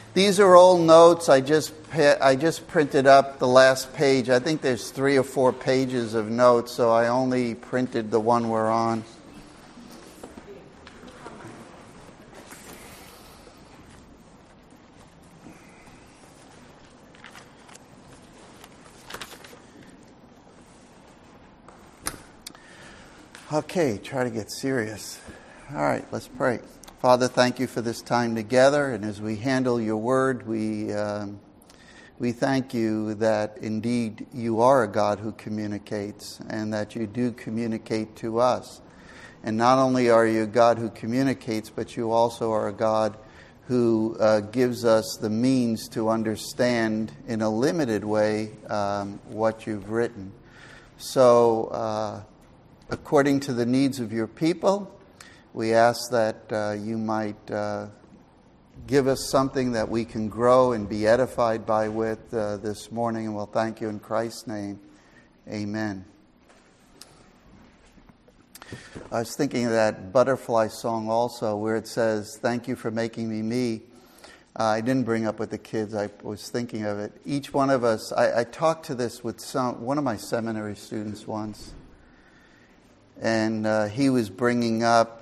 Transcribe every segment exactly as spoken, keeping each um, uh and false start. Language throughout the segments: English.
These are old notes. I just I just printed up the last page. I think there's three or four pages of notes, so I only printed the one we're on. Okay, try to get serious. All right, let's pray. Father, thank you for this time together, and as we handle your word, we um, we thank you that indeed you are a God who communicates, and that you do communicate to us. And not only are you a God who communicates, but you also are a God who uh, gives us the means to understand in a limited way um, what you've written. So, uh, according to the needs of your people, we ask that uh, you might uh, give us something that we can grow and be edified by with uh, this morning, and we'll thank you in Christ's name. Amen. I was thinking of that Butterfly song also, where it says, "Thank you for making me me." Uh, I didn't bring up with the kids. I was thinking of it. Each one of us, I, I talked to this with some one of my seminary students once, and uh, he was bringing up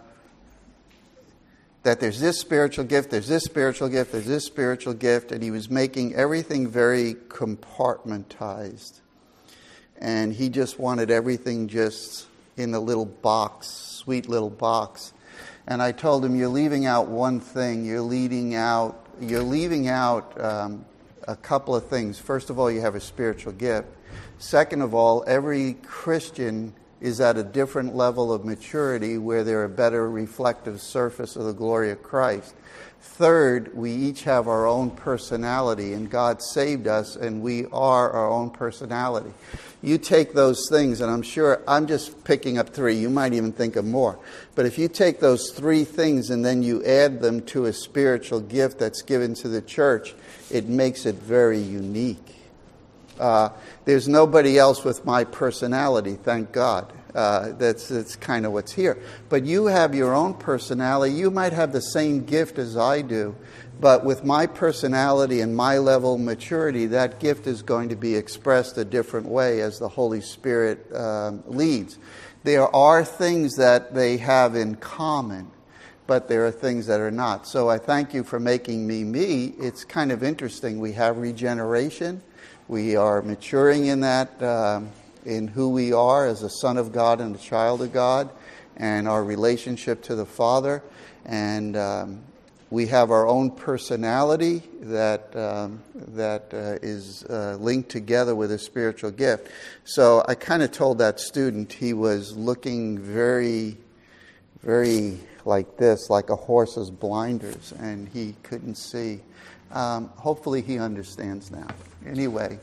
that there's this spiritual gift, there's this spiritual gift, there's this spiritual gift, and he was making everything very compartmentized. And he just wanted everything just in a little box, sweet little box. And I told him, you're leaving out one thing. You're leaving out, you're leaving out um, a couple of things. First of all, you have a spiritual gift. Second of all, every Christian is at a different level of maturity where they're a better reflective surface of the glory of Christ. Third, we each have our own personality, and God saved us, and we are our own personality. You take those things, and I'm sure I'm just picking up three. You might even think of more. But if you take those three things and then you add them to a spiritual gift that's given to the church, it makes it very unique. Uh, there's nobody else with my personality, thank God. Uh, that's that's kind of what's here. But you have your own personality. You might have the same gift as I do, but with my personality and my level of maturity, that gift is going to be expressed a different way as the Holy Spirit um, leads. There are things that they have in common, but there are things that are not. So I thank you for making me me. It's kind of interesting. We have regeneration. We are maturing in that, um, in who we are as a son of God and a child of God, and our relationship to the Father. And um, we have our own personality that um, that uh, is uh, linked together with a spiritual gift. So I kind of told that student, he was looking very, very like this, like a horse's blinders, and he couldn't see. Um, hopefully he understands now. Anyway,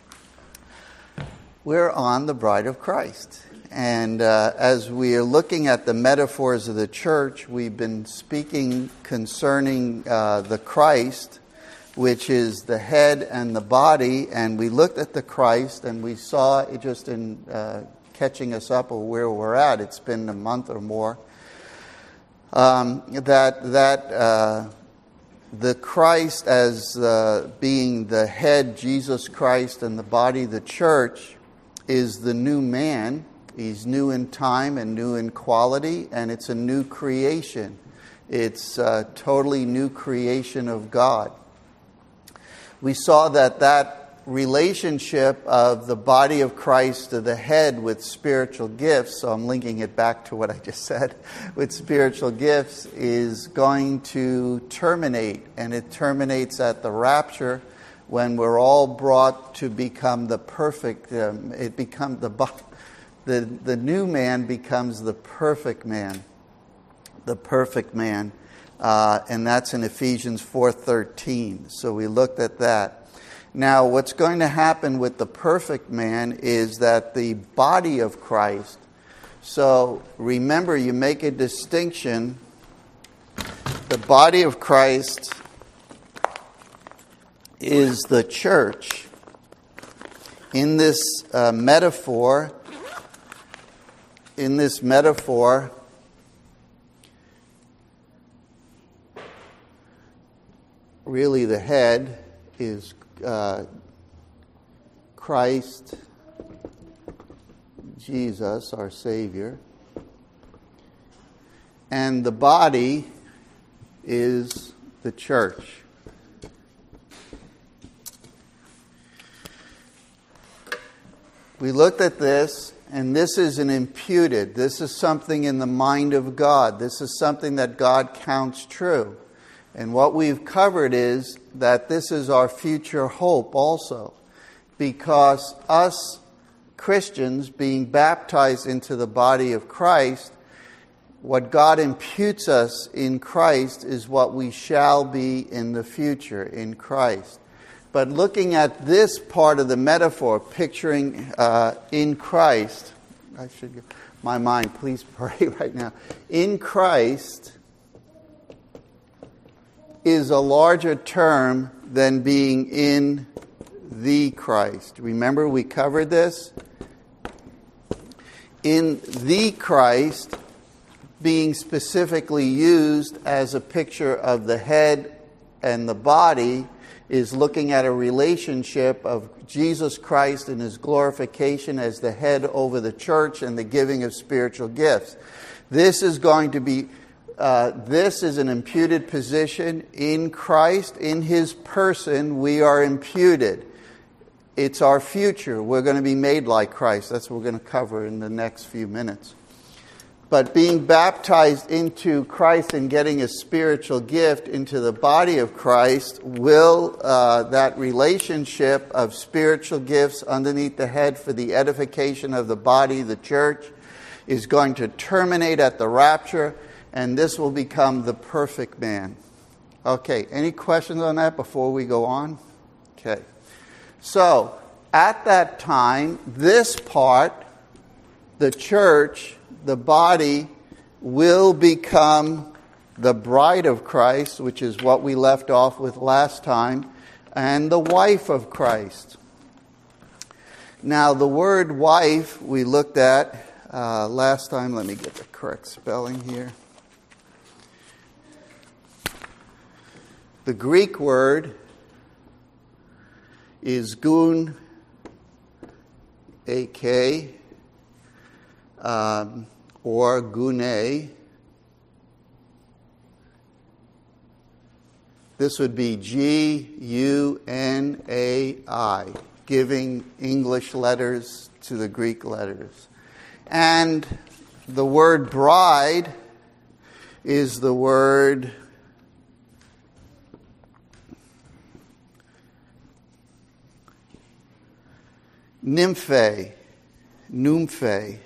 we're on the bride of Christ. And uh, as we are looking at the metaphors of the church, we've been speaking concerning uh, the Christ, which is the head and the body. And we looked at the Christ, and we saw it just in uh, catching us up or where we're at. It's been a month or more. Um, that that uh, the Christ as uh, being the head, Jesus Christ, and the body, the church, is the new man. He's new in time and new in quality, and it's a new creation. It's a totally new creation of God. We saw that that relationship of the body of Christ to the head with spiritual gifts, so I'm linking it back to what I just said, with spiritual gifts, is going to terminate, and it terminates at the rapture when we're all brought to become the perfect, um, it becomes the, the the new man becomes the perfect man, the perfect man, uh, and that's in Ephesians four thirteen. So we looked at that. Now, what's going to happen with the perfect man is that the body of Christ, so remember, you make a distinction. The body of Christ is the church. In this uh, metaphor, in this metaphor, really the head is uh, Christ, Jesus, our Savior. And the body is the church. We looked at this, and this is an imputed. This is something in the mind of God. This is something that God counts true. And what we've covered is that this is our future hope also. Because us Christians being baptized into the body of Christ, what God imputes us in Christ is what we shall be in the future in Christ. But looking at this part of the metaphor, picturing uh, in Christ, I should get my mind, please pray right now. In Christ is a larger term than being in the Christ. Remember, we covered this? In the Christ being specifically used as a picture of the head and the body is looking at a relationship of Jesus Christ and His glorification as the head over the church and the giving of spiritual gifts. This is going to be, uh, this is an imputed position in Christ. In His person, we are imputed. It's our future. We're going to be made like Christ. That's what we're going to cover in the next few minutes. But being baptized into Christ and getting a spiritual gift into the body of Christ will, uh, that relationship of spiritual gifts underneath the head for the edification of the body, the church, is going to terminate at the rapture, and this will become the perfect man. Okay, any questions on that before we go on? Okay. So, at that time, this part, the church, the body, will become the bride of Christ, which is what we left off with last time, and the wife of Christ. Now, the word wife we looked at uh, last time. Let me get the correct spelling here. The Greek word is gun, A K, um, or gune. This would be G U N A I, giving English letters to the Greek letters. And the word bride is the word nymphe, nymphe.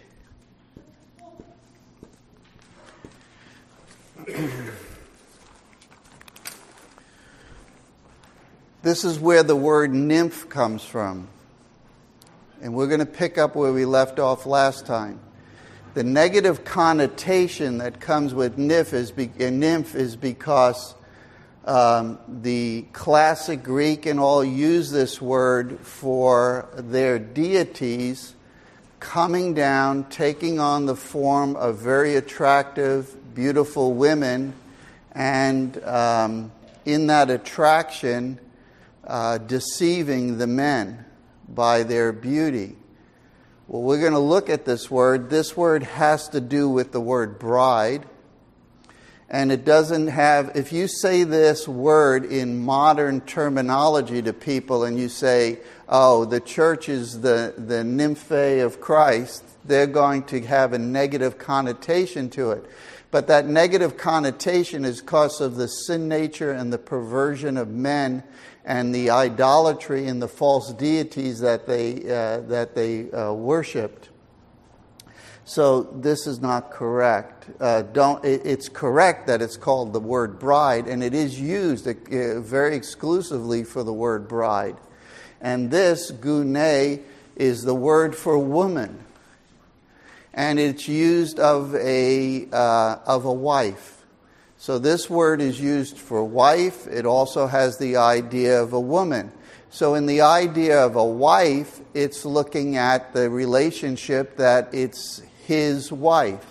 This is where the word nymph comes from. And we're going to pick up where we left off last time. The negative connotation that comes with nymph is, be, nymph is because um, the classic Greek and all use this word for their deities coming down, taking on the form of very attractive, beautiful women, and um, in that attraction, uh, deceiving the men by their beauty. Well, we're going to look at this word. This word has to do with the word bride. And it doesn't have, if you say this word in modern terminology to people and you say, oh, the church is the, the nymphe of Christ, they're going to have a negative connotation to it. But that negative connotation is because of the sin nature and the perversion of men and the idolatry and the false deities that they uh, that they uh, worshipped. So this is not correct. Uh, don't. It, it's correct that it's called the word bride, and it is used uh, very exclusively for the word bride. And this gune is the word for woman, and it's used of a uh, of a wife. So this word is used for wife. It also has the idea of a woman. So in the idea of a wife, it's looking at the relationship that it's his wife,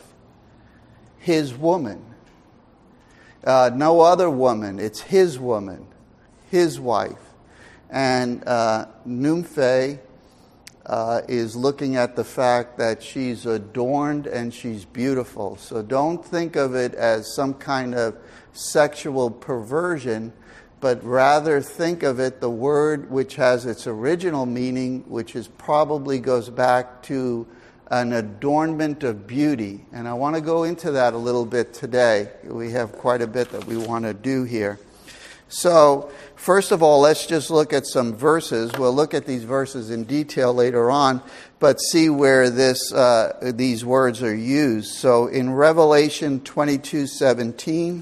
his woman. Uh, no other woman, it's his woman. his wife. And uh, Nymphe uh, is looking at the fact that she's adorned and she's beautiful. So don't think of it as some kind of sexual perversion, but rather think of it, the word which has its original meaning, which is probably goes back to an adornment of beauty. And I want to go into that a little bit today. We have quite a bit that we want to do here. So, first of all, let's just look at some verses. We'll look at these verses in detail later on, but see where this uh, these words are used. So, in Revelation twenty-two seventeen,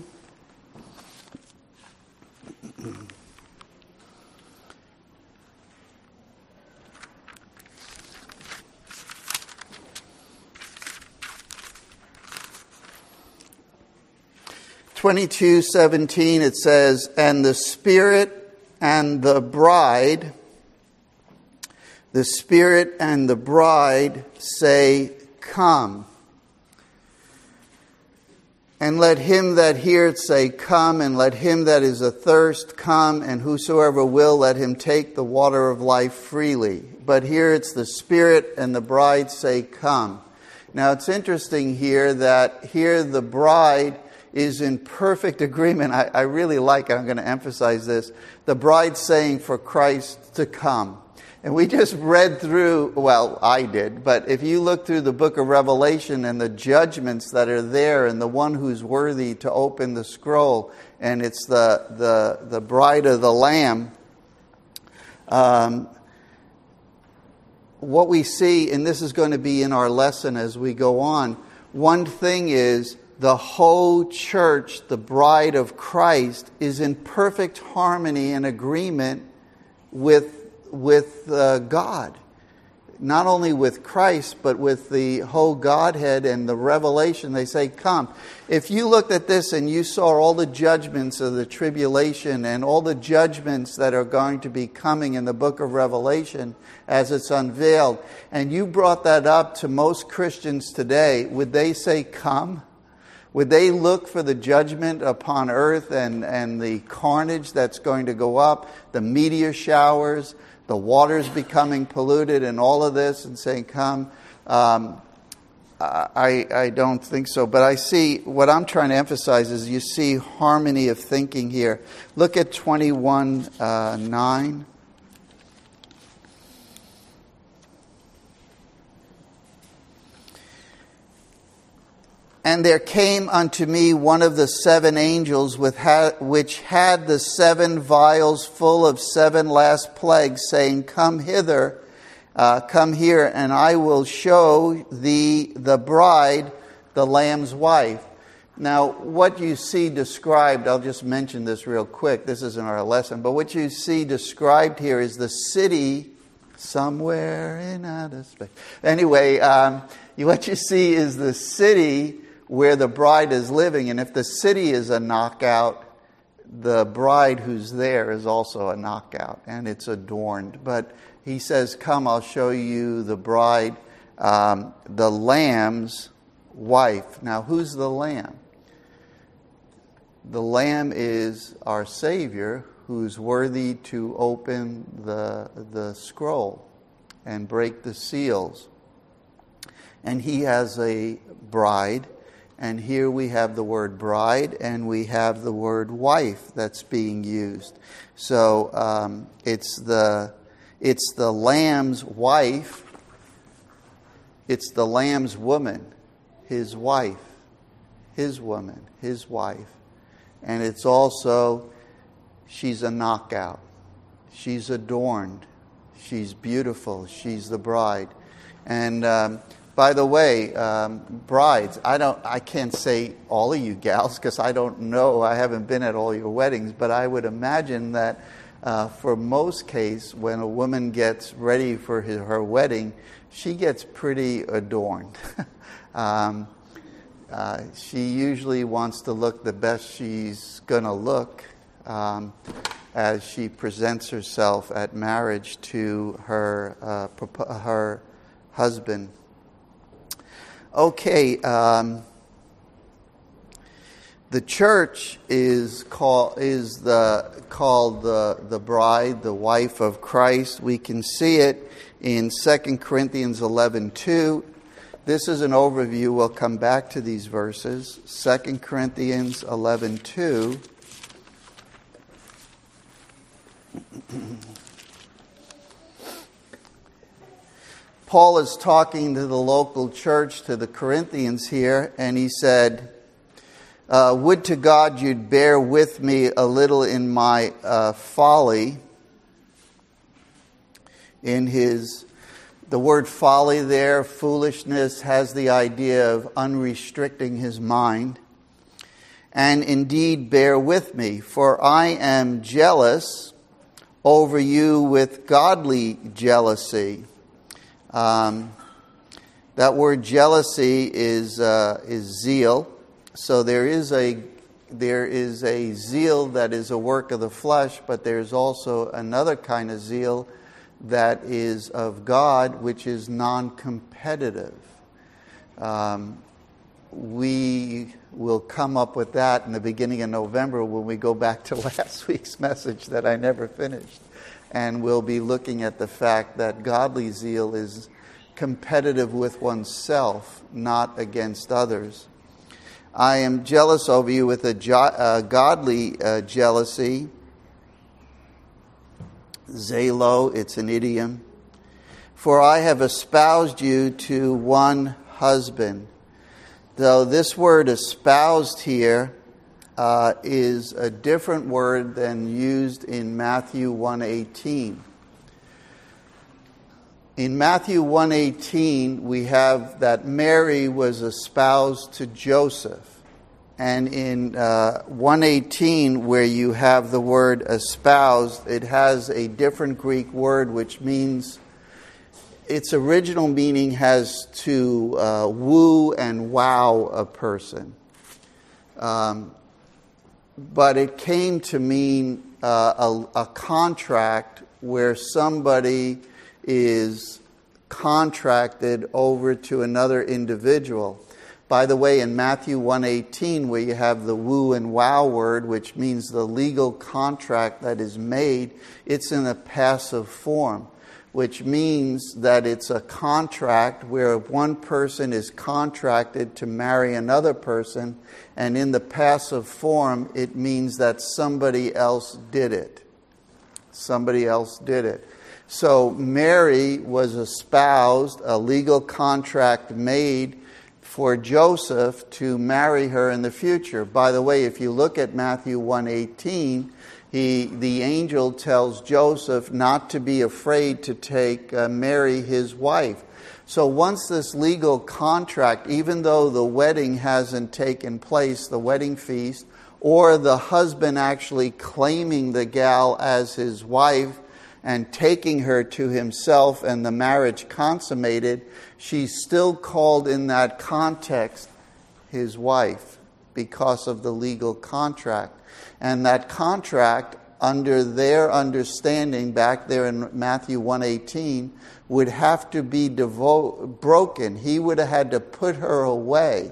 twenty-two seventeen, it says, "And the Spirit and the bride, the Spirit and the bride say, Come. And let him that heareth say, Come, and let him that is athirst come, and whosoever will, let him take the water of life freely." But here it's the Spirit and the bride say, Come. Now it's interesting here that here the bride is in perfect agreement. I, I really like it. I'm going to emphasize this. The bride saying for Christ to come. And we just read through, well, I did, but if you look through the book of Revelation and the judgments that are there and the one who's worthy to open the scroll, and it's the the, the bride of the Lamb, um, what we see, and this is going to be in our lesson as we go on, one thing is the whole church, the bride of Christ, is in perfect harmony and agreement with with uh, God. Not only with Christ, but with the whole Godhead and the revelation. They say, Come. If you looked at this and you saw all the judgments of the tribulation and all the judgments that are going to be coming in the book of Revelation as it's unveiled, and you brought that up to most Christians today, would they say, Come? Would they look for the judgment upon earth and, and the carnage that's going to go up, the meteor showers, the waters becoming polluted and all of this, and saying, Come? Um, I, I don't think so. But I see, what I'm trying to emphasize is you see harmony of thinking here. Look at twenty-one nine. "And there came unto me one of the seven angels with ha- which had the seven vials full of seven last plagues, saying, Come hither, uh, come here, and I will show thee the bride, the Lamb's wife." Now, what you see described, I'll just mention this real quick, this isn't our lesson, but what you see described here is the city somewhere in outer space. Anyway, um, what you see is the city where the bride is living. And if the city is a knockout, the bride who's there is also a knockout, and it's adorned. But he says, Come, I'll show you the bride, um, the Lamb's wife. Now, who's the Lamb? The Lamb is our Savior, who's worthy to open the, the scroll and break the seals. And he has a bride. And here we have the word bride and we have the word wife that's being used. So um, it's the it's the Lamb's wife. It's the Lamb's woman, his wife, his woman, his wife. And it's also, she's a knockout. She's adorned. She's beautiful. She's the bride. And um, by the way, um, brides, I don't, I can't say all of you gals because I don't know. I haven't been at all your weddings, but I would imagine that uh, for most case, when a woman gets ready for his, her wedding, she gets pretty adorned. um, uh, she usually wants to look the best she's going to look um, as she presents herself at marriage to her uh, her husband. Okay, um, The church is called is the called the the bride, the wife of Christ. We can see it in Second Corinthians eleven two. This is an overview. We'll come back to these verses. Second Corinthians eleven two. Paul is talking to the local church, to the Corinthians here, and he said, uh, would to God you'd bear with me a little in my uh, folly. In his, the word folly there, foolishness, has the idea of unrestricting his mind. And indeed bear with me, for I am jealous over you with godly jealousy. Um, that word jealousy is uh, is zeal. So there is a there is a zeal that is a work of the flesh, but there's also another kind of zeal that is of God, which is non-competitive. Um, we will come up with that in the beginning of November when we go back to last week's message that I never finished. And we'll be looking at the fact that godly zeal is competitive with oneself, not against others. I am jealous over you with a jo- uh, godly uh, jealousy. Zelo, it's an idiom. For I have espoused you to one husband. Though this word espoused here uh, is a different word than used in Matthew one eighteen. In Matthew one eighteen, we have that Mary was espoused to Joseph. And in uh, one eighteen, where you have the word espoused, it has a different Greek word which means, its original meaning has to uh, woo and wow a person. Um, but it came to mean uh, a, a contract where somebody is contracted over to another individual. By the way, in Matthew one eighteen, where you have the woo and wow word, which means the legal contract that is made, it's in a passive form, which means that it's a contract where one person is contracted to marry another person, and in the passive form, it means that somebody else did it. Somebody else did it. So Mary was espoused, a legal contract made for Joseph to marry her in the future. By the way, if you look at Matthew one eighteen, he, the angel tells Joseph not to be afraid to take uh, Mary, his wife. So once this legal contract, even though the wedding hasn't taken place, the wedding feast, or the husband actually claiming the gal as his wife and taking her to himself and the marriage consummated, she's still called in that context his wife because of the legal contract. And that contract, under their understanding back there in Matthew one eighteen, would have to be devo- broken. He would have had to put her away.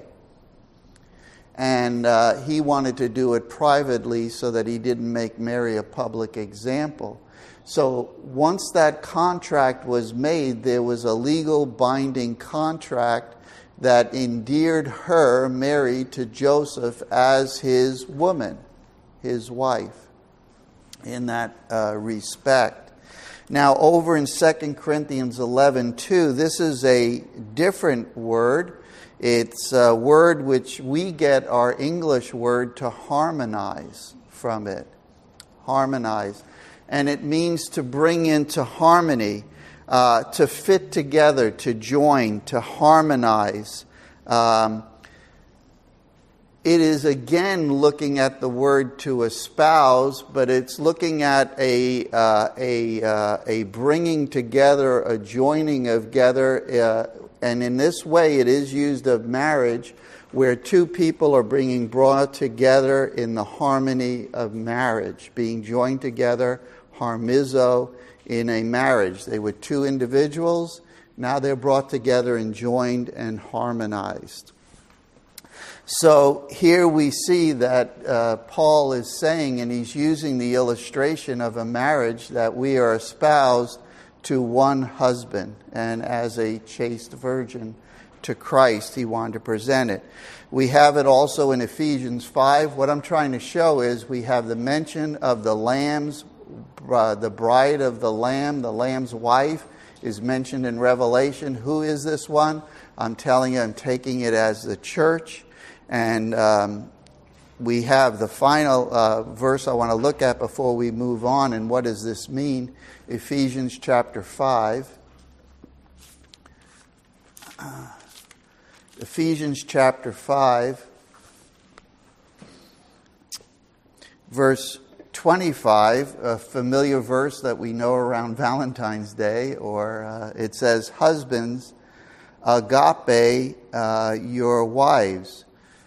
And uh, he wanted to do it privately so that he didn't make Mary a public example. So once that contract was made, there was a legal binding contract that endeared her, Mary, to Joseph as his woman, his wife, in that uh, respect. Now, over in Second Corinthians eleven two, this is a different word. It's a word which we get our English word to harmonize from it. Harmonize. And it means to bring into harmony, uh, to fit together, to join, to harmonize. Um, it is again looking at the word to espouse, but it's looking at a uh, a uh, a bringing together, a joining of together, uh, and in this way it is used of marriage, where two people are being brought together in the harmony of marriage, being joined together, harmizo, in a marriage. They were two individuals. Now they're brought together and joined and harmonized. So here we see that uh, Paul is saying, and he's using the illustration of a marriage, that we are espoused to one husband, and as a chaste virgin to Christ, he wanted to present it. We have it also in Ephesians five. What I'm trying to show is we have the mention of the lamb's, uh, the bride of the lamb, the lamb's wife is mentioned in Revelation. Who is this one? I'm telling you, I'm taking it as the church. And um, we have the final uh, verse I want to look at before we move on. And what does this mean? Ephesians chapter five. Uh, Ephesians chapter five, verse twenty-five, a familiar verse that we know around Valentine's Day, or uh, it says, "Husbands, agape uh, your wives,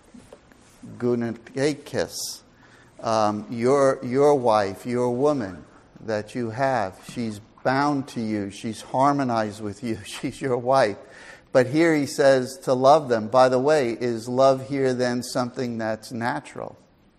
gunakis, um, your your wife, your woman that you have. She's bound to you. She's harmonized with you. She's your wife." But here he says to love them. By the way, is love here then something that's natural?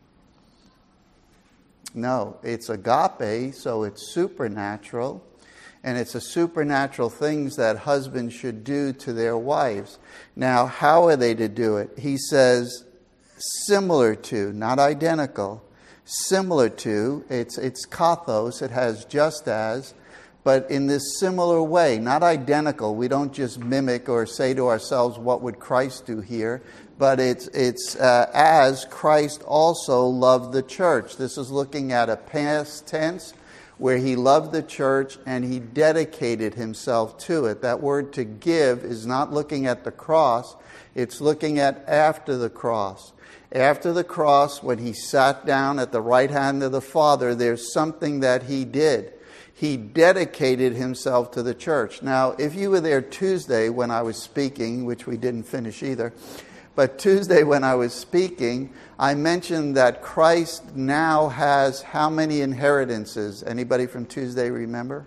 No, it's agape, so it's supernatural. And it's a supernatural things that husbands should do to their wives. Now, how are they to do it? He says, similar to, not identical, similar to, it's, it's kathos, it has just as, but in this similar way, not identical. We don't just mimic or say to ourselves, what would Christ do here? But it's it's uh, as Christ also loved the church. This is looking at a past tense where he loved the church and he dedicated himself to it. That word to give is not looking at the cross. It's looking at after the cross. After the cross, when he sat down at the right hand of the Father, there's something that he did. He dedicated himself to the church. Now, if you were there Tuesday when I was speaking, which we didn't finish either, but Tuesday when I was speaking, I mentioned that Christ now has how many inheritances? Anybody from Tuesday remember?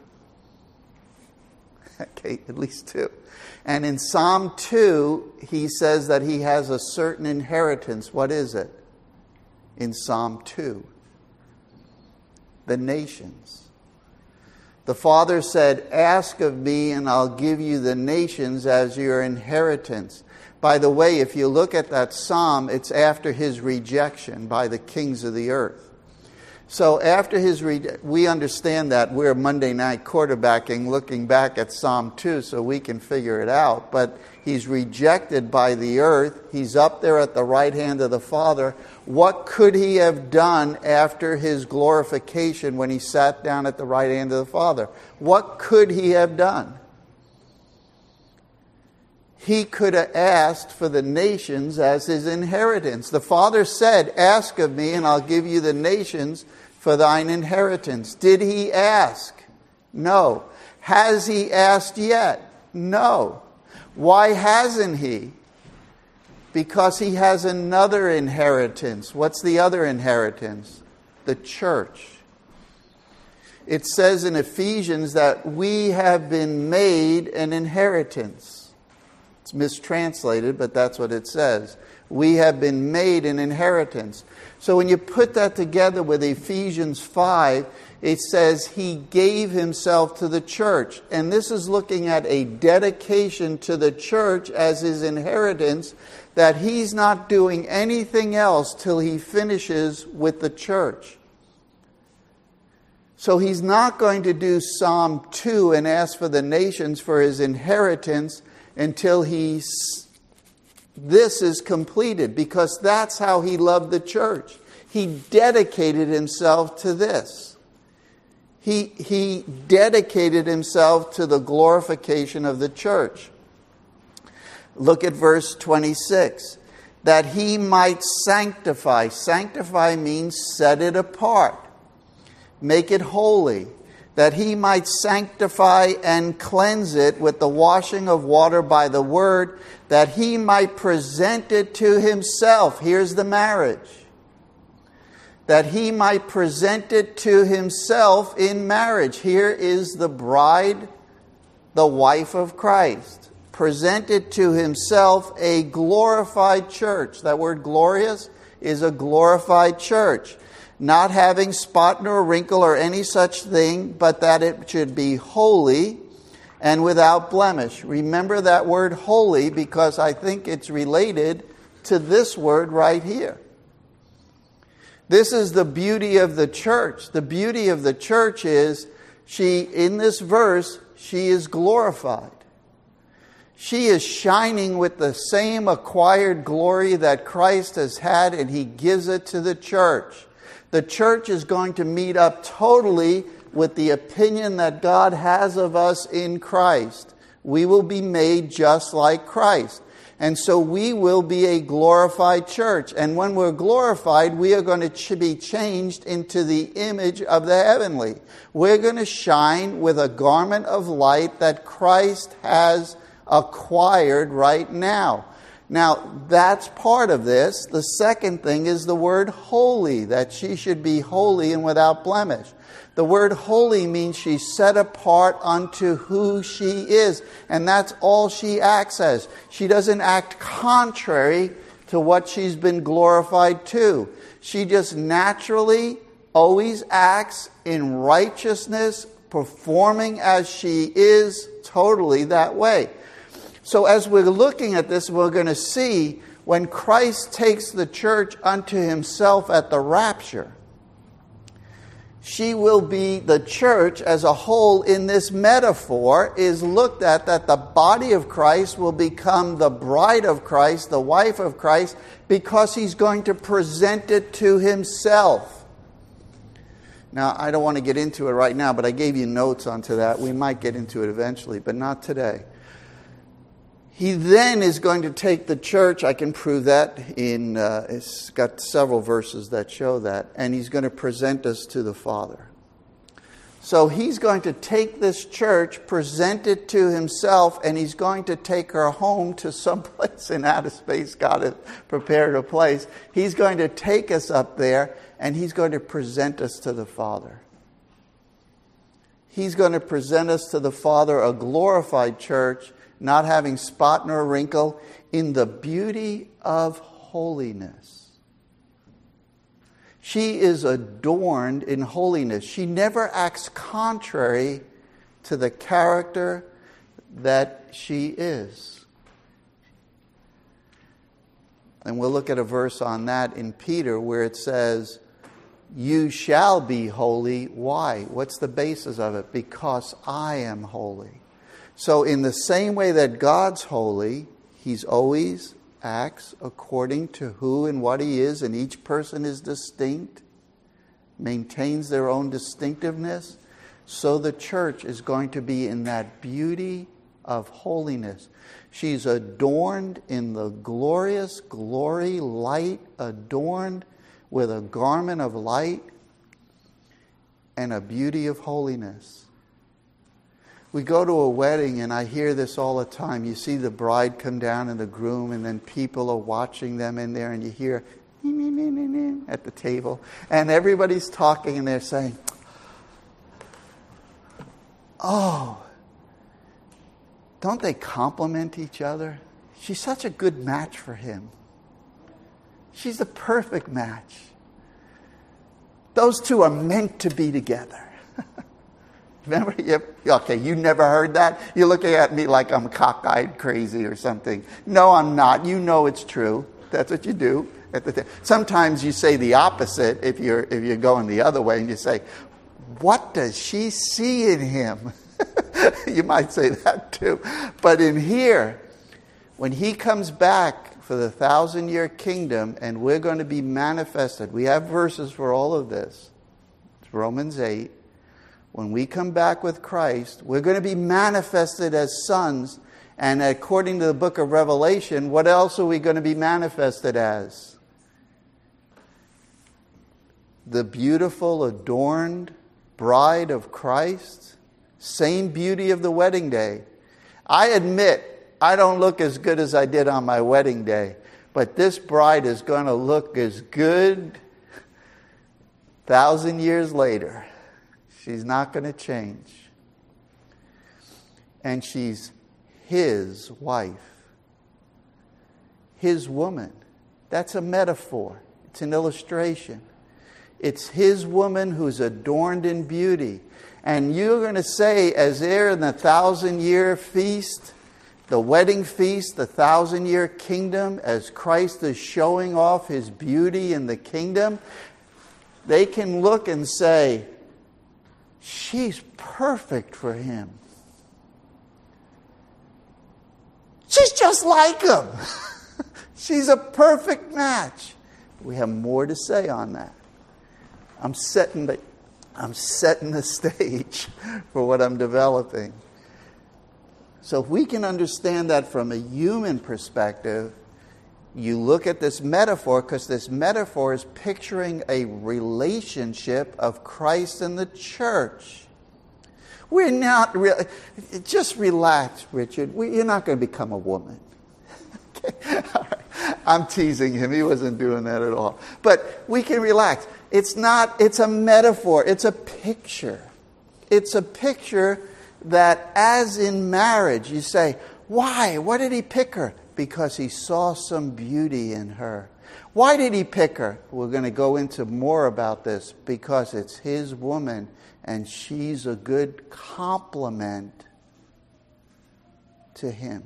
Okay, at least two. And in Psalm two, he says that he has a certain inheritance. What is it? In Psalm two. The nations. The Father said, "Ask of me and I'll give you the nations as your inheritance." By the way, if you look at that psalm, it's after his rejection by the kings of the earth. So after his, re- we understand that we're Monday night quarterbacking, looking back at Psalm two so we can figure it out. But he's rejected by the earth. He's up there at the right hand of the Father. What could he have done after his glorification when he sat down at the right hand of the Father? What could he have done? He could have asked for the nations as his inheritance. The Father said, "Ask of me and I'll give you the nations for thine inheritance." Did he ask? No. Has he asked yet? No. Why hasn't he? Because he has another inheritance. What's the other inheritance? The church. It says in Ephesians that we have been made an inheritance. It's mistranslated, but that's what it says. We have been made an inheritance. So when you put that together with Ephesians five, it says he gave himself to the church. And this is looking at a dedication to the church as his inheritance, that he's not doing anything else till he finishes with the church. So he's not going to do Psalm two and ask for the nations for his inheritance until he's, this is completed, because that's how he loved the church. He dedicated himself to this. He, he dedicated himself to the glorification of the church. Look at verse twenty-six. That he might sanctify. Sanctify means set it apart. Make it holy. That he might sanctify and cleanse it with the washing of water by the word, that he might present it to himself. Here's the marriage. That he might present it to himself in marriage. Here is the bride, the wife of Christ, presented to himself a glorified church. That word glorious is a glorified church. Not having spot nor wrinkle or any such thing, but that it should be holy and without blemish. Remember that word holy, because I think it's related to this word right here. This is the beauty of the church. The beauty of the church is she, in this verse, she is glorified. She is shining with the same acquired glory that Christ has had, and he gives it to the church. The church is going to meet up totally with the opinion that God has of us in Christ. We will be made just like Christ. And so we will be a glorified church. And when we're glorified, we are going to be changed into the image of the heavenly. We're going to shine with a garment of light that Christ has acquired right now. Now, that's part of this. The second thing is the word holy, that she should be holy and without blemish. The word holy means she's set apart unto who she is, and that's all she acts as. She doesn't act contrary to what she's been glorified to. She just naturally always acts in righteousness, performing as she is totally that way. So as we're looking at this, we're going to see when Christ takes the church unto himself at the rapture, she will be, the church as a whole in this metaphor is looked at that the body of Christ will become the bride of Christ, the wife of Christ, because he's going to present it to himself. Now, I don't want to get into it right now, but I gave you notes onto that. We might get into it eventually, but not today. He then is going to take the church, I can prove that, in uh, it's got several verses that show that, and he's going to present us to the Father. So he's going to take this church, present it to himself, and he's going to take her home to someplace in outer space. God has prepared a place. He's going to take us up there, and he's going to present us to the Father. He's going to present us to the Father, a glorified church, not having spot nor wrinkle, in the beauty of holiness. She is adorned in holiness. She never acts contrary to the character that she is. And we'll look at a verse on that in Peter where it says, you shall be holy. Why? What's the basis of it? Because I am holy. So in the same way that God's holy, he's always acts according to who and what he is, and each person is distinct, maintains their own distinctiveness. So the church is going to be in that beauty of holiness. She's adorned in the glorious glory, light, adorned with a garment of light and a beauty of holiness. We go to a wedding, and I hear this all the time. You see the bride come down and the groom, and then people are watching them in there, and you hear at the table. And everybody's talking, and they're saying, oh, don't they compliment each other? She's such a good match for him. She's the perfect match. Those two are meant to be together. Remember? Okay, you never heard that? You're looking at me like I'm cockeyed crazy or something. No, I'm not. You know it's true. That's what you do. At the t- Sometimes you say the opposite if you're if you're going the other way, and you say, what does she see in him? You might say that too. But in here, when he comes back for the thousand-year kingdom, and we're going to be manifested, we have verses for all of this. It's Romans eight. When we come back with Christ, we're going to be manifested as sons. And according to the book of Revelation, what else are we going to be manifested as? The beautiful, adorned bride of Christ. Same beauty of the wedding day. I admit, I don't look as good as I did on my wedding day. But this bride is going to look as good a thousand years later. She's not going to change. And she's his wife. His woman. That's a metaphor. It's an illustration. It's his woman who's adorned in beauty. And you're going to say, as they're in the thousand-year feast, the wedding feast, the thousand-year kingdom, as Christ is showing off his beauty in the kingdom, they can look and say, she's perfect for him. She's just like him. She's a perfect match. We have more to say on that. I'm setting the, I'm setting the stage for what I'm developing. So if we can understand that from a human perspective, you look at this metaphor, because this metaphor is picturing a relationship of Christ and the church. We're not really, just relax, Richard. We, you're not going to become a woman. Okay? All right. I'm teasing him. He wasn't doing that at all. But we can relax. It's not, it's a metaphor. It's a picture. It's a picture that, as in marriage, you say, why? Why did he pick her? Because he saw some beauty in her. Why did he pick her? We're going to go into more about this. Because it's his woman, and she's a good complement to him.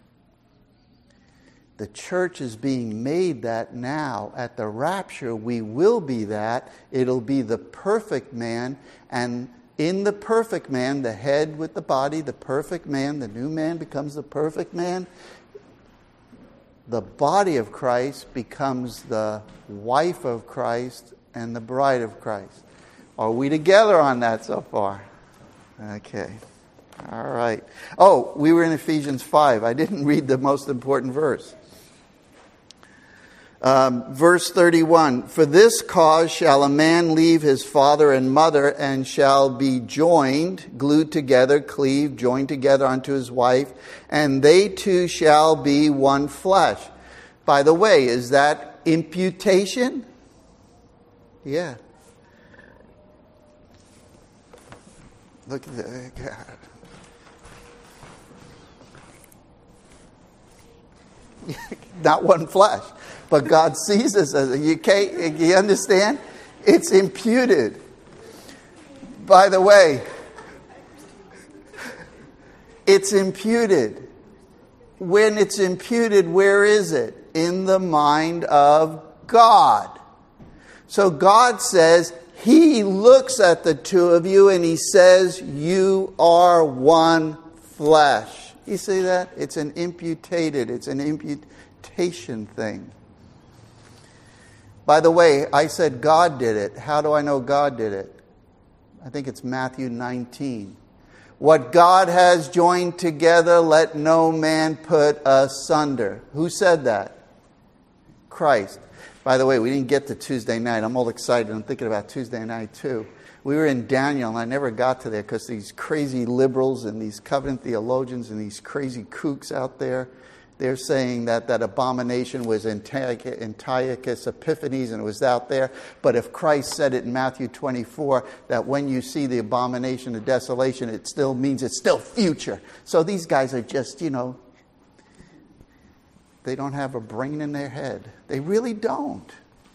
The church is being made that now. At the rapture, we will be that. It'll be the perfect man. And in the perfect man, the head with the body, the perfect man, the new man becomes the perfect man. The body of Christ becomes the wife of Christ and the bride of Christ. Are we together on that so far? Okay. All right. Oh, we were in Ephesians five. I didn't read the most important verse. Um, verse thirty-one, for this cause shall a man leave his father and mother, and shall be joined, glued together, cleaved, joined together unto his wife, and they two shall be one flesh. By the way, is that imputation? Yeah. Look at that. Not one flesh. But God sees us as a, you, can't, you understand? It's imputed. By the way, it's imputed. When it's imputed, where is it? In the mind of God. So God says, he looks at the two of you and he says, you are one flesh. You see that? It's an imputated, it's an imputation thing. By the way, I said God did it. How do I know God did it? I think it's Matthew nineteen. What God has joined together, let no man put asunder. Who said that? Christ. By the way, we didn't get to Tuesday night. I'm all excited. I'm thinking about Tuesday night too. We were in Daniel, and I never got to there because these crazy liberals and these covenant theologians and these crazy kooks out there, they're saying that that abomination was Antiochus Epiphanes and it was out there. But if Christ said it in Matthew twenty-four, that when you see the abomination of desolation, it still means it's still future. So these guys are just, you know, they don't have a brain in their head. They really don't.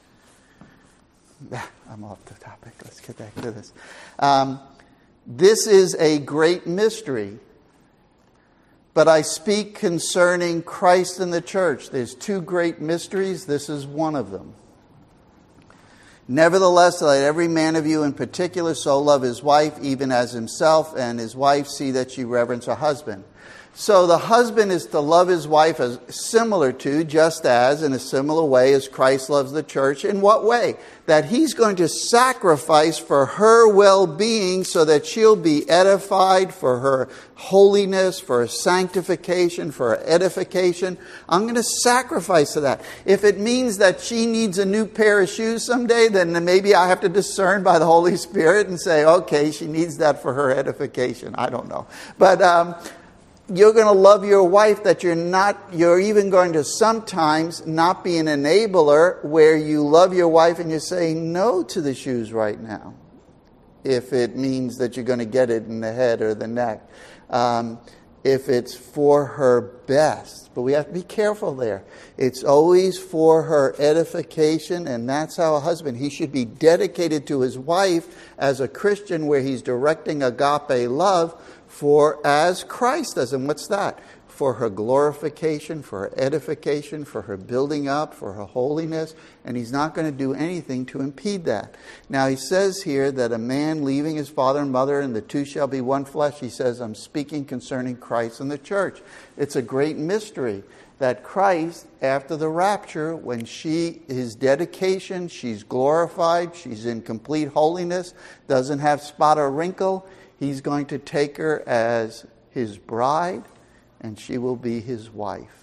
I'm off the topic. Let's get back to this. Um, this is a great mystery. But I speak concerning Christ and the church. There's two great mysteries. This is one of them. Nevertheless, let every man of you in particular so love his wife, even as himself, and his wife see that she reverence her husband. So the husband is to love his wife as similar to, just as, in a similar way as Christ loves the church. In what way? That he's going to sacrifice for her well-being so that she'll be edified, for her holiness, for her sanctification, for her edification. I'm going to sacrifice to that. If it means that she needs a new pair of shoes someday, then maybe I have to discern by the Holy Spirit and say, okay, she needs that for her edification. I don't know. But, um, you're going to love your wife that you're not, you're even going to sometimes not be an enabler where you love your wife and you're saying no to the shoes right now. If it means that you're going to get it in the head or the neck. Um, if it's for her best. But we have to be careful there. It's always for her edification, and that's how a husband, he should be dedicated to his wife as a Christian, where he's directing agape love for as Christ does. And what's that? For her glorification, for her edification, for her building up, for her holiness, and he's not going to do anything to impede that. Now he says here that a man leaving his father and mother, and the two shall be one flesh. He says, I'm speaking concerning Christ and the church. It's a great mystery that Christ, after the rapture, when she, his dedication, she's glorified, she's in complete holiness, doesn't have spot or wrinkle, he's going to take her as his bride, and she will be his wife.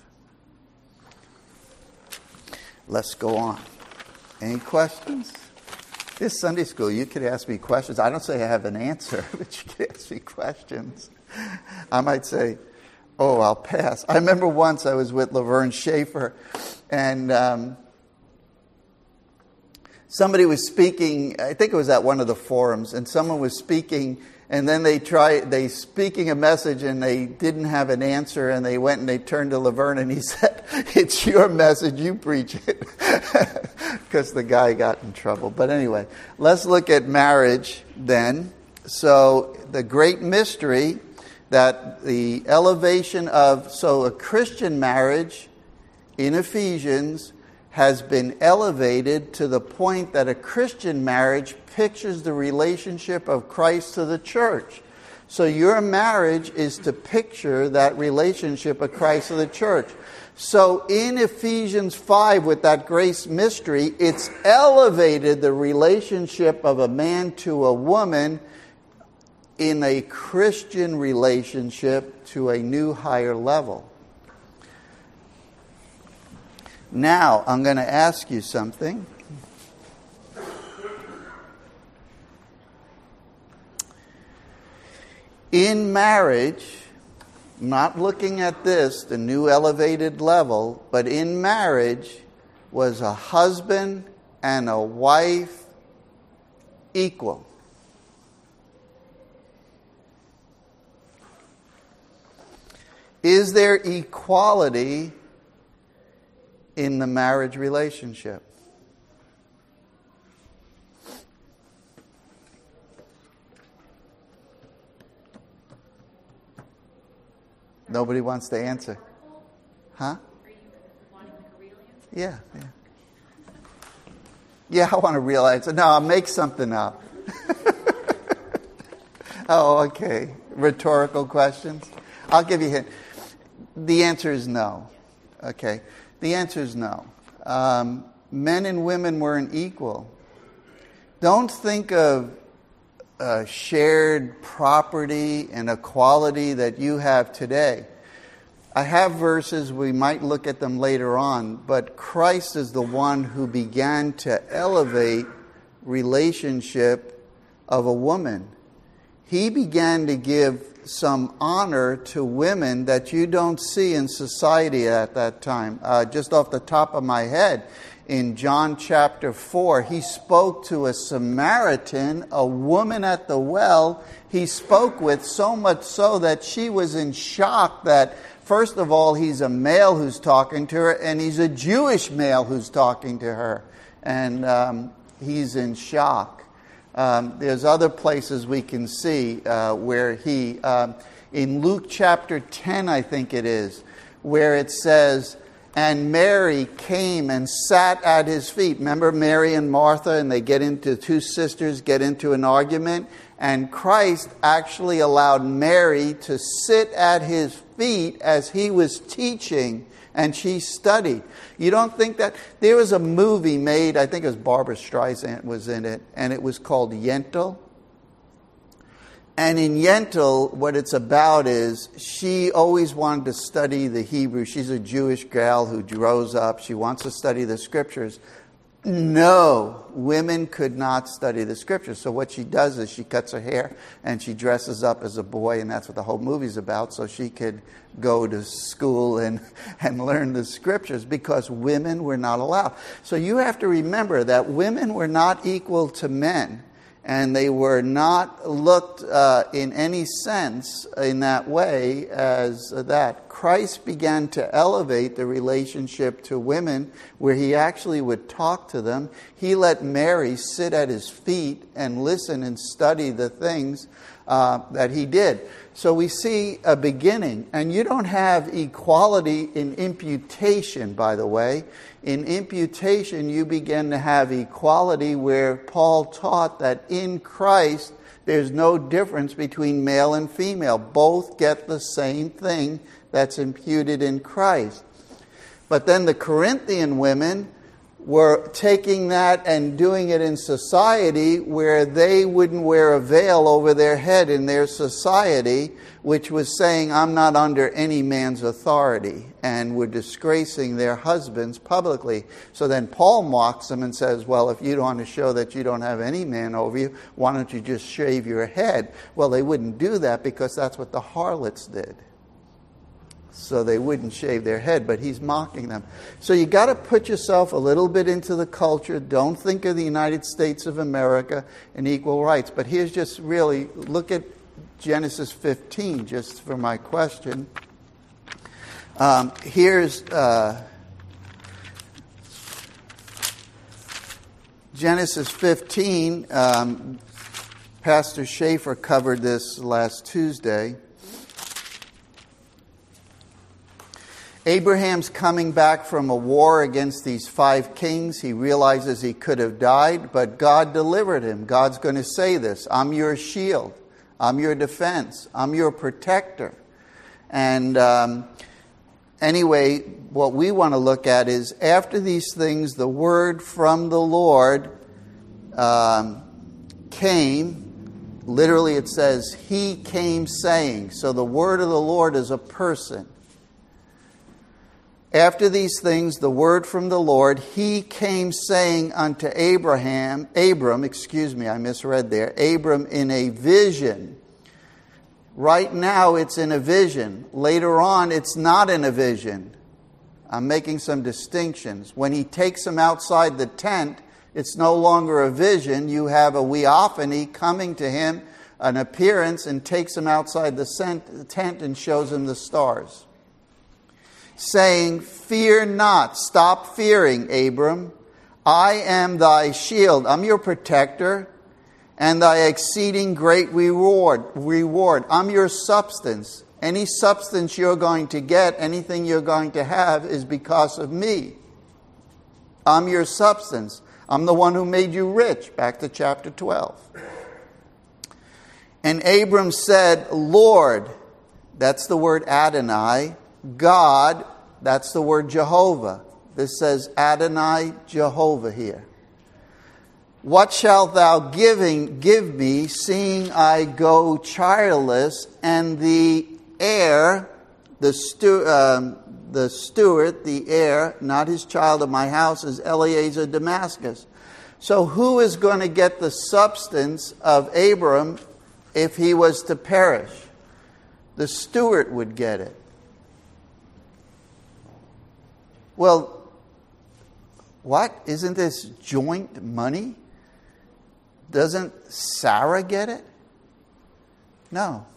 Let's go on. Any questions? This Sunday school, you could ask me questions. I don't say I have an answer, but you could ask me questions. I might say, oh, I'll pass. I remember once I was with Laverne Schaefer, and um, somebody was speaking, I think it was at one of the forums, and someone was speaking, and then they try they speaking a message, and they didn't have an answer, and they went and they turned to Laverne, and he said, it's your message, you preach it. Because the guy got in trouble. But anyway, let's look at marriage then. So the great mystery that the elevation of, so a Christian marriage in Ephesians has been elevated to the point that a Christian marriage pictures the relationship of Christ to the church. So your marriage is to picture that relationship of Christ to the church. So in Ephesians five, with that grace mystery, it's elevated the relationship of a man to a woman in a Christian relationship to a new higher level. Now, I'm going to ask you something. In marriage, not looking at this, the new elevated level, but in marriage, was a husband and a wife equal? Is there equality in the marriage relationship? Nobody wants to answer. Huh? Are you wanting a real answer? Yeah, yeah. Yeah, I want a real answer. No, I'll make something up. Oh, okay. Rhetorical questions? I'll give you a hint. The answer is no. Okay. The answer is no. Um, men and women weren't equal. Don't think of uh, shared property and equality that you have today. I have verses, we might look at them later on, but Christ is the one who began to elevate relationship of a woman. He began to give some honor to women that you don't see in society at that time. Uh, just off the top of my head, in John chapter four, he spoke to a Samaritan, a woman at the well, he spoke with, so much so that she was in shock that, first of all, he's a male who's talking to her, and he's a Jewish male who's talking to her. And um, he's in shock. Um, there's other places we can see uh, where he, um, in Luke chapter ten, I think it is, where it says, and Mary came and sat at his feet. Remember Mary and Martha, and they get into, two sisters get into an argument, and Christ actually allowed Mary to sit at his feet as he was teaching, and she studied. You don't think that? There was a movie made, I think it was Barbra Streisand was in it, and it was called Yentl. And in Yentl, what it's about is she always wanted to study the Hebrew. She's a Jewish gal who grows up. She wants to study the scriptures. No, women could not study the scriptures. So what she does is she cuts her hair and she dresses up as a boy, and that's what the whole movie's about, so she could go to school and, and learn the scriptures, because women were not allowed. So you have to remember that women were not equal to men. And they were not looked uh, in any sense in that way as that. Christ began to elevate the relationship to women where he actually would talk to them. He let Mary sit at his feet and listen and study the things uh, that he did. So we see a beginning. And you don't have equality in imputation, by the way. In imputation, you begin to have equality where Paul taught that in Christ, there's no difference between male and female. Both get the same thing that's imputed in Christ. But then the Corinthian women were taking that and doing it in society where they wouldn't wear a veil over their head in their society, which was saying, I'm not under any man's authority, and were disgracing their husbands publicly. So then Paul mocks them and says, well, if you want to show that you don't have any man over you, why don't you just shave your head? Well, they wouldn't do that because that's what the harlots did. So they wouldn't shave their head, but he's mocking them. So you got to put yourself a little bit into the culture. Don't think of the United States of America and equal rights. But here's just really, look at Genesis fifteen, just for my question. Um, here's uh, Genesis fifteen. Um, Pastor Schaefer covered this last Tuesday. Abraham's coming back from a war against these five kings. He realizes he could have died, but God delivered him. God's going to say this, I'm your shield. I'm your defense. I'm your protector. And um, anyway, what we want to look at is after these things, the word from the Lord um, came. Literally it says, he came saying. So the word of the Lord is a person. After these things, the word from the Lord, he came saying unto Abraham, Abram, excuse me, I misread there, Abram in a vision. Right now it's in a vision. Later on it's not in a vision. I'm making some distinctions. When he takes him outside the tent, it's no longer a vision. You have a weophany coming to him, an appearance, and takes him outside the tent and shows him the stars. Saying, fear not, stop fearing, Abram. I am thy shield, I'm your protector, and thy exceeding great reward. Reward. I'm your substance. Any substance you're going to get, anything you're going to have is because of me. I'm your substance. I'm the one who made you rich. Back to chapter twelve. And Abram said, Lord, that's the word Adonai, God, that's the word Jehovah. This says Adonai Jehovah here. What shalt thou giving give me, seeing I go childless, and the heir, the, stu- um, the steward, the heir, not his child of my house, is Eliezer Damascus. So who is going to get the substance of Abram if he was to perish? The steward would get it. Well, what? Isn't this joint money? Doesn't Sarah get it? No.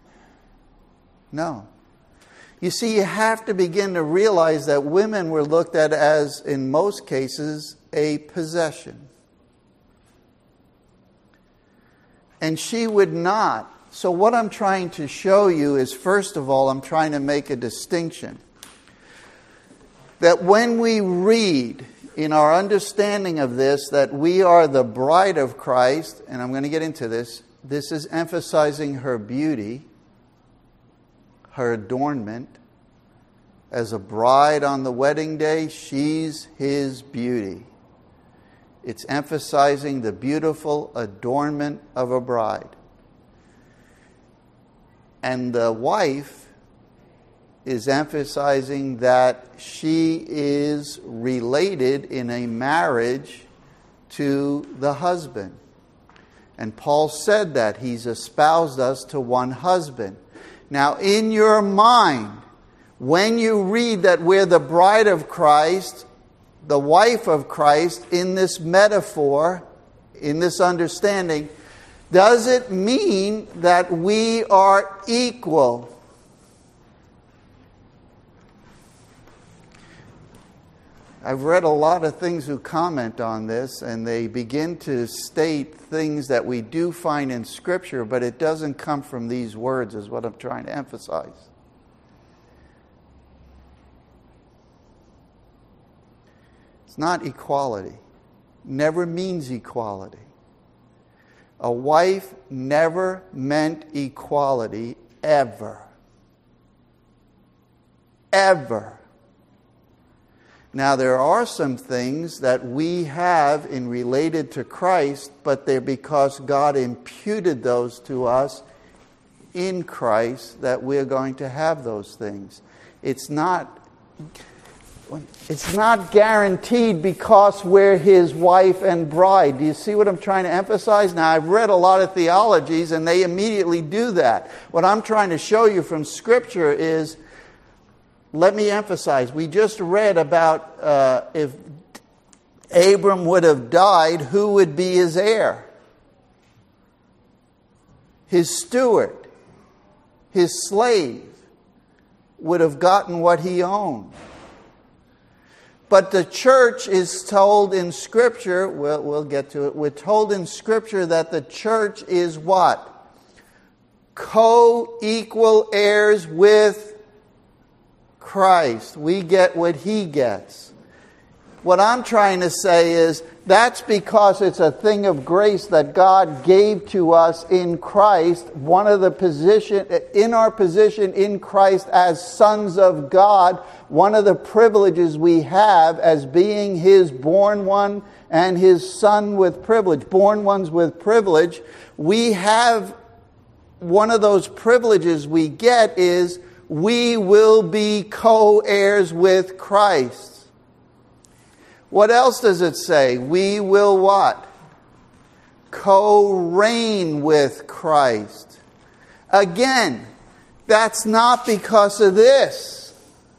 No. You see, you have to begin to realize that women were looked at as, in most cases, a possession. And she would not. So what I'm trying to show you is, first of all, I'm trying to make a distinction. That when we read in our understanding of this that we are the bride of Christ, and I'm going to get into this, this is emphasizing her beauty, her adornment. As a bride on the wedding day, she's his beauty. It's emphasizing the beautiful adornment of a bride. And the wife is emphasizing that she is related in a marriage to the husband. And Paul said that he's espoused us to one husband. Now, in your mind, when you read that we're the bride of Christ, the wife of Christ, in this metaphor, in this understanding, Does it mean that we are equal? I've read a lot of things who comment on this, and they begin to state things that we do find in Scripture, but it doesn't come from these words, is what I'm trying to emphasize. It's not equality. Never means equality. A wife never meant equality, ever. Ever. Now, there are some things that we have in related to Christ, but they're because God imputed those to us in Christ that we're going to have those things. It's not, it's not guaranteed because we're His wife and bride. Do you see what I'm trying to emphasize? Now, I've read a lot of theologies, and they immediately do that. What I'm trying to show you from Scripture is, let me emphasize, we just read about uh, if Abram would have died, who would be his heir? His steward, his slave, would have gotten what he owned. But the church is told in Scripture, we'll, we'll get to it, we're told in Scripture that the church is what? Co-equal heirs with Christ. We get what He gets. What I'm trying to say is that's because it's a thing of grace that God gave to us in Christ. One of the position in our position in Christ as sons of God, one of the privileges we have as being His born one and His son with privilege, born ones with privilege, we have one of those privileges we get is we will be co-heirs with Christ. What else does it say? We will what? Co-reign with Christ. Again, that's not because of this.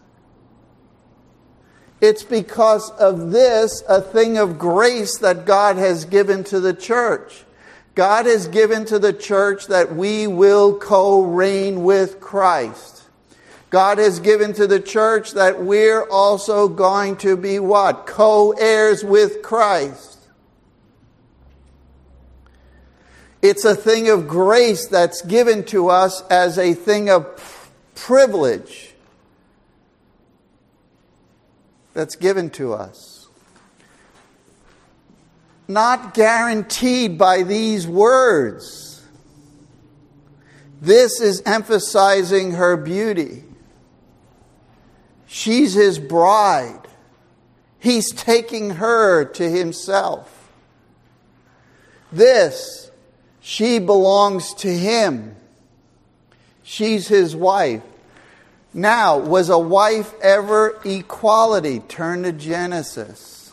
It's because of this, a thing of grace that God has given to the church. God has given to the church that we will co-reign with Christ. God has given to the church that we're also going to be what? Co-heirs with Christ. It's a thing of grace that's given to us as a thing of privilege that's given to us. Not guaranteed by these words. This is emphasizing her beauty. She's His bride. He's taking her to Himself. This, she belongs to Him. She's His wife. Now, was a wife ever equality? Turn to Genesis.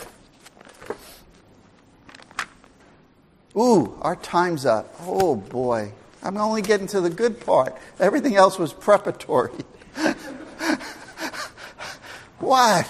Ooh, our time's up. Oh boy. I'm only getting to the good part. Everything else was preparatory. What?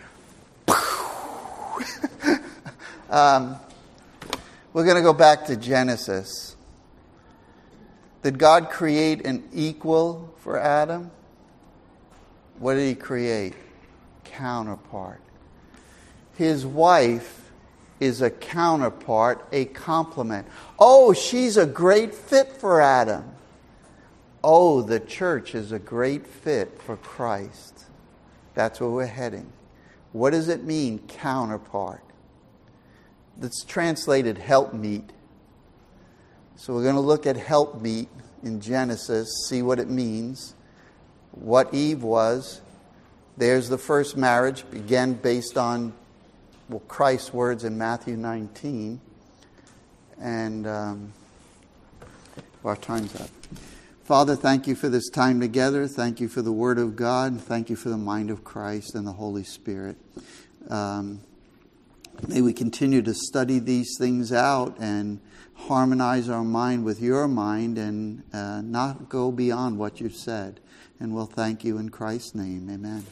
um, we're going to go back to Genesis. Did God create an equal for Adam? What did He create? Counterpart. His wife is a counterpart, a complement. Oh, she's a great fit for Adam. Oh, the church is a great fit for Christ. That's where we're heading. What does it mean, counterpart? That's translated helpmeet. So we're going to look at helpmeet in Genesis, see what it means, what Eve was. There's the first marriage, again based on well, Christ's words in Matthew nineteen. And um, our time's up. Father, thank You for this time together. Thank You for the Word of God. Thank You for the mind of Christ and the Holy Spirit. Um, may we continue to study these things out and harmonize our mind with Your mind and uh, not go beyond what You've said. And we'll thank You in Christ's name. Amen.